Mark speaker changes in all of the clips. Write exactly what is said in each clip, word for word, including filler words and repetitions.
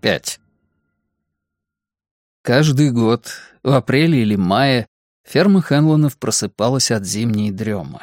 Speaker 1: пять. Каждый год, в апреле или мае, ферма Хенлонов просыпалась от зимней дремы.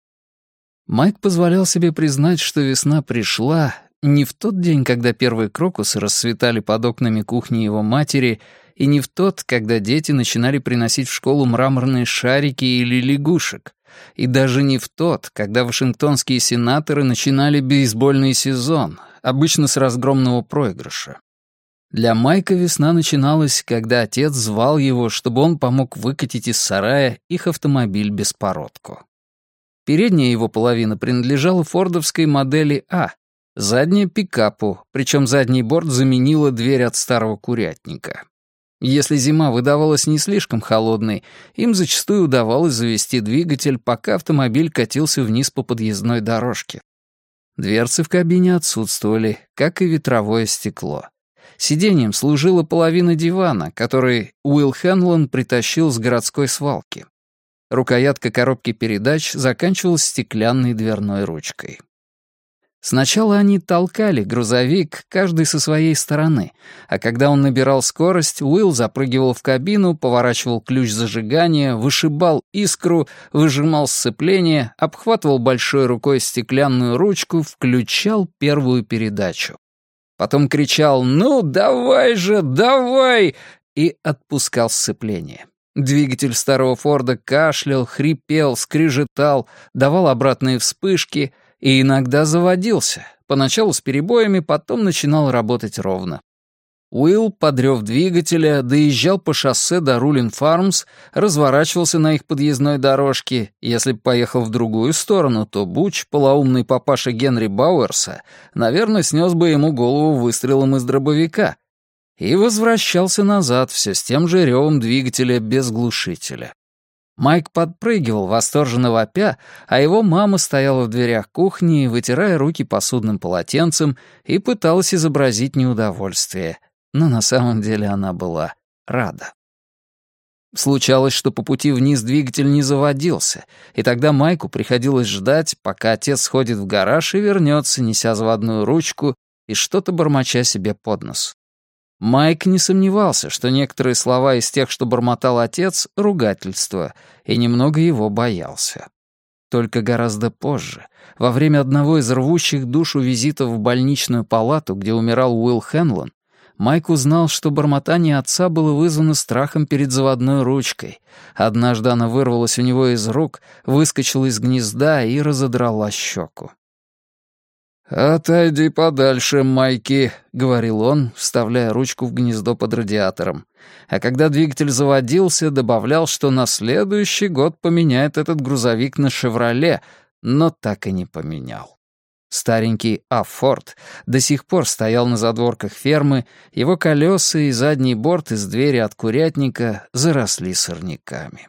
Speaker 1: Майк позволял себе признать, что весна пришла не в тот день, когда первые крокусы расцветали под окнами кухни его матери, и не в тот, когда дети начинали приносить в школу мраморные шарики или лягушек, и даже не в тот, когда вашингтонские сенаторы начинали бейсбольный сезон, обычно с разгромного проигрыша. Для Майка весна начиналась, когда отец звал его, чтобы он помог выкатить из сарая их автомобиль-беспородку. Передняя его половина принадлежала фордовской модели А, задняя — пикапу, причем задний борт заменила дверь от старого курятника. Если зима выдавалась не слишком холодной, им зачастую удавалось завести двигатель, пока автомобиль катился вниз по подъездной дорожке. Дверцы в кабине отсутствовали, как и ветровое стекло. Сиденьем служила половина дивана, который Уилл Хенлон притащил с городской свалки. Рукоятка коробки передач заканчивалась стеклянной дверной ручкой. Сначала они толкали грузовик, каждый со своей стороны, а когда он набирал скорость, Уилл запрыгивал в кабину, поворачивал ключ зажигания, вышибал искру, выжимал сцепление, обхватывал большой рукой стеклянную ручку, включал первую передачу. Потом кричал «Ну, давай же, давай!» и отпускал сцепление. Двигатель старого Форда кашлял, хрипел, скрежетал, давал обратные вспышки и иногда заводился. Поначалу с перебоями, потом начинал работать ровно. Уилл, подрёв двигателя, доезжал по шоссе до Рулин Фармс, разворачивался на их подъездной дорожке. Если б поехал в другую сторону, то Буч, полоумный папаша Генри Бауэрса, наверное, снес бы ему голову выстрелом из дробовика. И возвращался назад все с тем же ревом двигателя без глушителя. Майк подпрыгивал, восторженно вопя, а его мама стояла в дверях кухни, вытирая руки посудным полотенцем, и пыталась изобразить неудовольствие. Но на самом деле она была рада. Случалось, что по пути вниз двигатель не заводился, и тогда Майку приходилось ждать, пока отец сходит в гараж и вернется, неся заводную ручку и что-то бормоча себе под нос. Майк не сомневался, что некоторые слова из тех, что бормотал отец, — ругательство, и немного его боялся. Только гораздо позже, во время одного из рвущих душу визитов в больничную палату, где умирал Уилл Хенлон, Майк узнал, что бормотание отца было вызвано страхом перед заводной ручкой. Однажды она вырвалась у него из рук, выскочила из гнезда и разодрала щеку. «Отойди подальше, Майки», — говорил он, вставляя ручку в гнездо под радиатором. А когда двигатель заводился, добавлял, что на следующий год поменяет этот грузовик на «Шевроле», но так и не поменял. Старенький А-Форд до сих пор стоял на задворках фермы, его колеса и задний борт из двери от курятника заросли сорняками.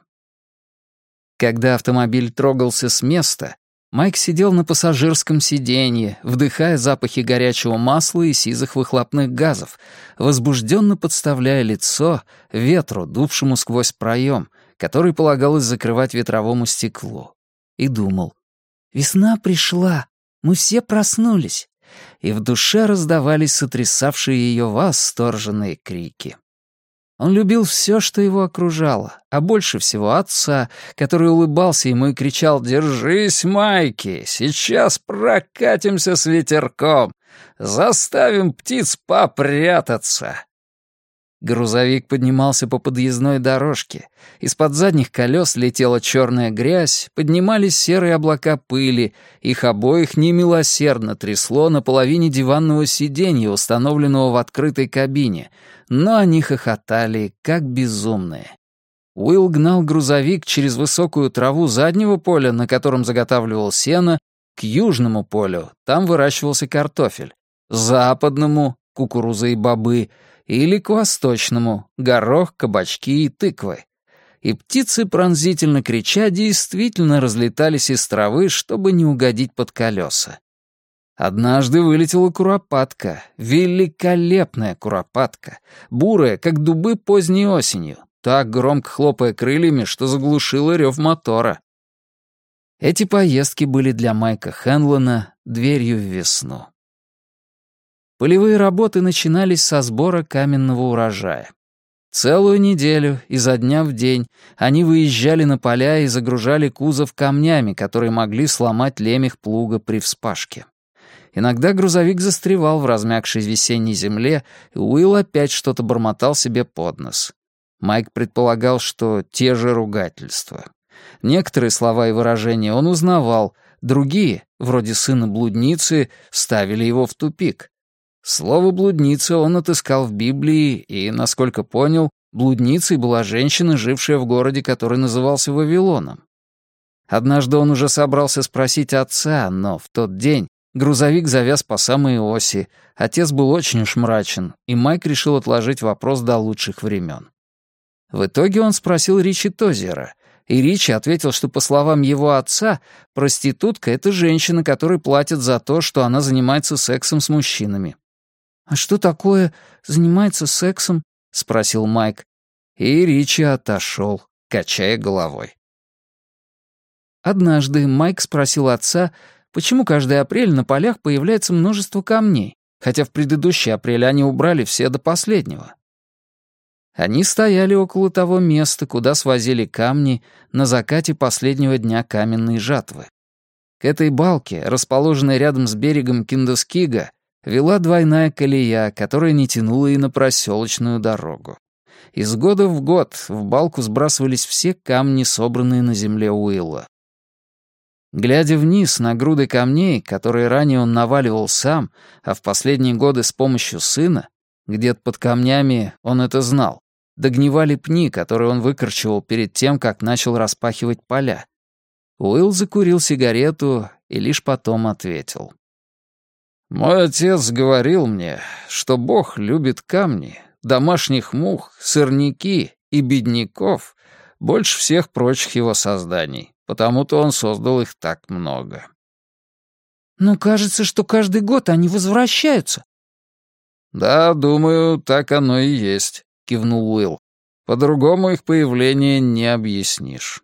Speaker 1: Когда автомобиль трогался с места, Майк сидел на пассажирском сиденье, вдыхая запахи горячего масла и сизых выхлопных газов, возбужденно подставляя лицо ветру, дувшему сквозь проем, который полагалось закрывать ветровому стеклу, и думал: «Весна пришла, мы все проснулись», и в душе раздавались сотрясавшие ее восторженные крики. Он любил все, что его окружало, а больше всего отца, который улыбался ему и кричал: «Держись, Майки, сейчас прокатимся с ветерком, заставим птиц попрятаться». Грузовик поднимался по подъездной дорожке, из-под задних колес летела черная грязь, поднимались серые облака пыли, их обоих немилосердно трясло на половине диванного сиденья, установленного в открытой кабине, но они хохотали, как безумные. Уилл гнал грузовик через высокую траву заднего поля, на котором заготавливал сено, к южному полю, там выращивался картофель, западному — кукуруза и бобы, или к восточному — горох, кабачки и тыквы. И птицы, пронзительно крича, действительно разлетались из травы, чтобы не угодить под колеса. Однажды вылетела куропатка, великолепная куропатка, бурая, как дубы поздней осенью, так громко хлопая крыльями, что заглушила рев мотора. Эти поездки были для Майка Хенлона дверью в весну. Полевые работы начинались со сбора каменного урожая. Целую неделю, изо дня в день, они выезжали на поля и загружали кузов камнями, которые могли сломать лемех плуга при вспашке. Иногда грузовик застревал в размягшей весенней земле, и Уилл опять что-то бормотал себе под нос. Майк предполагал, что те же ругательства. Некоторые слова и выражения он узнавал, другие, вроде сына блудницы, ставили его в тупик. Слово «блудница» он отыскал в Библии, и, насколько понял, блудницей была женщина, жившая в городе, который назывался Вавилоном. Однажды он уже собрался спросить отца, но в тот день грузовик завяз по самой оси, отец был очень уж мрачен, и Майк решил отложить вопрос до лучших времен. В итоге он спросил Ричи Тозера, и Ричи ответил, что, по словам его отца, проститутка — это женщина, которой платят за то, что она занимается сексом с мужчинами. «А что такое занимается сексом?» — спросил Майк. И Ричи отошел, качая головой. Однажды Майк спросил отца, почему каждый апрель на полях появляется множество камней, хотя в предыдущий апрель они убрали все до последнего. Они стояли около того места, куда свозили камни на закате последнего дня каменной жатвы. К этой балке, расположенной рядом с берегом Киндоскига, вела двойная колея, которая не тянула и на проселочную дорогу. Из года в год в балку сбрасывались все камни, собранные на земле Уилла. Глядя вниз на груды камней, которые ранее он наваливал сам, а в последние годы с помощью сына, где-то под камнями, он это знал, догнивали пни, которые он выкорчевал перед тем, как начал распахивать поля. Уилл закурил сигарету и лишь потом ответил. «Мой отец говорил мне, что Бог любит камни, домашних мух, сорняки и бедняков больше всех прочих его созданий, потому-то он создал их так много». «Но кажется, что каждый год они возвращаются». «Да, думаю, так оно и есть», — кивнул Уилл. «По-другому их появление не объяснишь».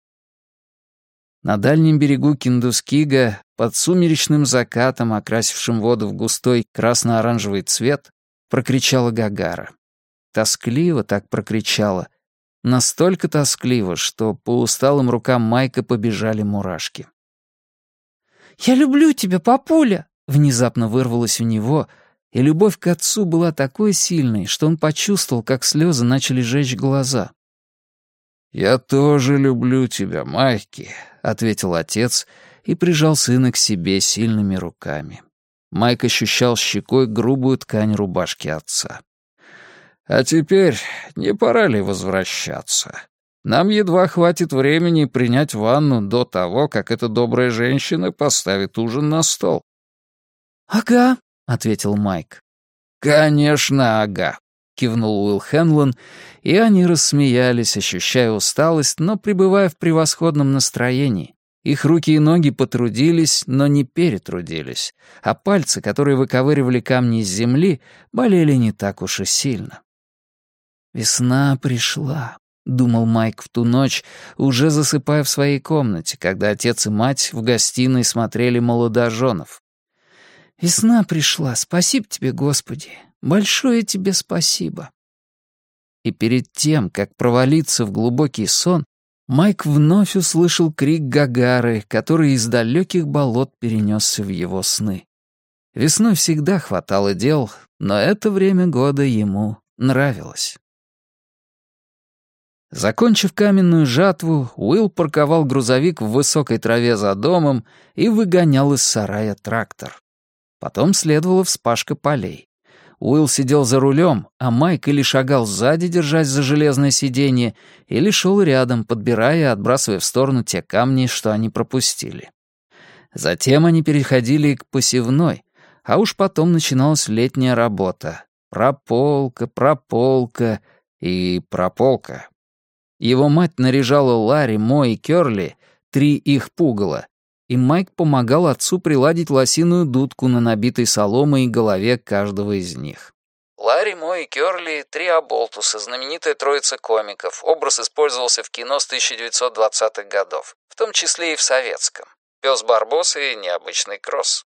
Speaker 1: На дальнем берегу Киндускига, под сумеречным закатом, окрасившим воду в густой красно-оранжевый цвет, прокричала Гагара. Тоскливо так прокричала. Настолько тоскливо, что по усталым рукам Майка побежали мурашки. «Я люблю тебя, папуля!» внезапно вырвалось у него, и любовь к отцу была такой сильной, что он почувствовал, как слезы начали жечь глаза. «Я тоже люблю тебя, Майки», — ответил отец и прижал сына к себе сильными руками. Майк ощущал щекой грубую ткань рубашки отца. «А теперь не пора ли возвращаться? Нам едва хватит времени принять ванну до того, как эта добрая женщина поставит ужин на стол».
Speaker 2: «Ага»,
Speaker 1: — ответил Майк. «Конечно, ага», — кивнул Уилл Хенлон, и они рассмеялись, ощущая усталость, но пребывая в превосходном настроении. Их руки и ноги потрудились, но не перетрудились, а пальцы, которые выковыривали камни из земли, болели не так уж и сильно. «Весна пришла», — думал Майк в ту ночь, уже засыпая в своей комнате, когда отец и мать в гостиной смотрели «Молодоженов». «Весна пришла, спасибо тебе, Господи, большое тебе спасибо». И перед тем, как провалиться в глубокий сон, Майк вновь услышал крик Гагары, который из далеких болот перенесся в его сны. Весной всегда хватало дел, но это время года ему нравилось. Закончив каменную жатву, Уилл парковал грузовик в высокой траве за домом и выгонял из сарая трактор. Потом следовала вспашка полей. Уилл сидел за рулем, а Майк или шагал сзади, держась за железное сиденье, или шел рядом, подбирая и отбрасывая в сторону те камни, что они пропустили. Затем они переходили к посевной, а уж потом начиналась летняя работа. Прополка, прополка и прополка. Его мать наряжала Ларри, Мо и Кёрли, три их пугала, и Майк помогал отцу приладить лосиную дудку на набитой соломой голове каждого из них. Ларри, Мо и Кёрли — три оболтуса, знаменитая троица комиков. Образ использовался в кино с тысяча девятьсот двадцатых годов, в том числе и в советском. «Пёс Барбос» и «Необычный кросс».